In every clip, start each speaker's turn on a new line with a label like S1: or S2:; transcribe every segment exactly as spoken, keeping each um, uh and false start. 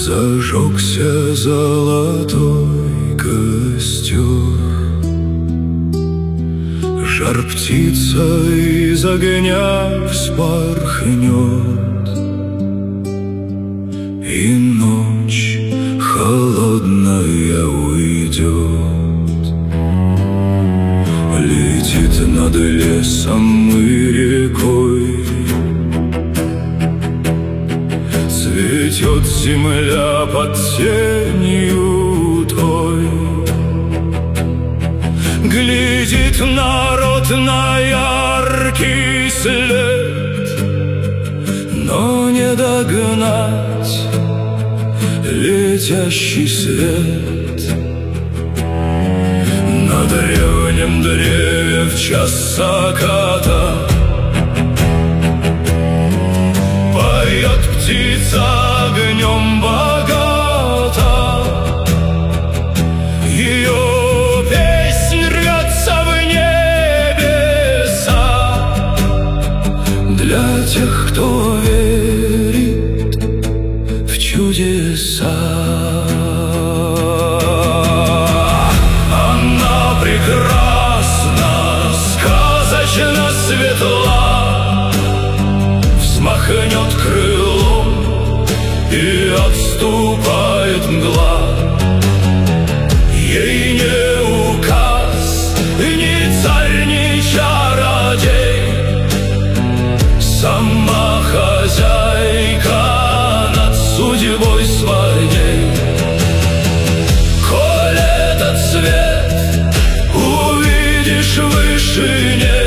S1: Зажегся золотой костер, жар птица из огня вспорхнет, и ночь холодная уйдет. Летит над лесом и рекой, цветет земля под тенью той. Глядит народ на яркий след, но не догнать летящий свет. На древнем древе в час заката поет птица огнем богата. Ее песнь рвется в небеса для тех, кто верит в чудеса. Она прекрасна, сказочно светла, взмахнет крылом и отступает мгла. Ей не указ, ни царь, ни чародей, сама хозяйка над судьбой своей. Коль этот свет увидишь в вышине,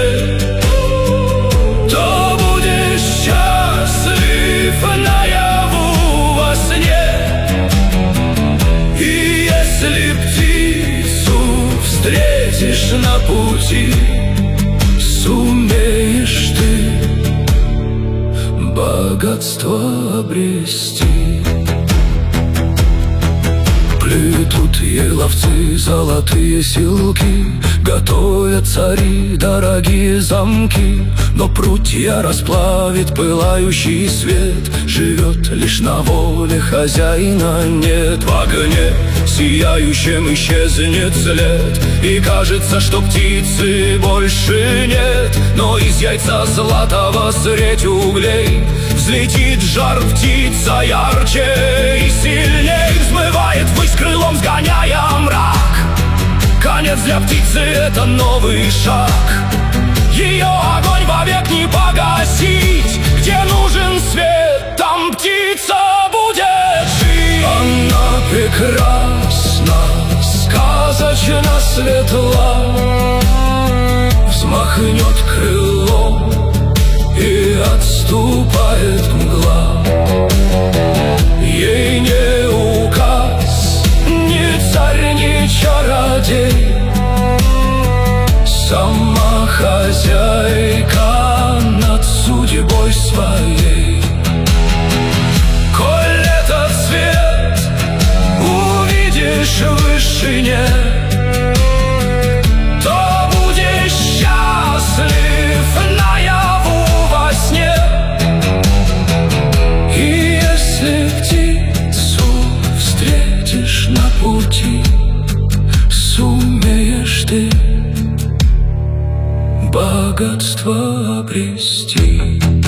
S1: то будешь счастлив наяву во сне. И если птицу встретишь на пути, сумеешь ты богатство обрести. Плетут ей ловцы золотые селки, готовят цари дорогие замки. Но прутья расплавит пылающий свет, живет лишь на воле хозяина нет. В огне сияющем исчезнет след, и кажется, что птицы больше нет. Но из яйца златого средь углей взлетит жар птица ярче и сильней. Взмывает ввысь крылом, сгоняя мрак. Конец для птицы — это новый шаг. Ее огонь вовек не погасить. Где нужен свет, там птица будет жить. Она прекрасна, сказочно светла, взмахнет крылом и отступает мгла. Ей не указ, ни царь, ни чародей, сама хозяйка над судьбой своей. Коль этот свет увидишь в вышине, то будешь счастлив наяву во сне. И если птицу встретишь на пути, сумеешь ты богатство обрести.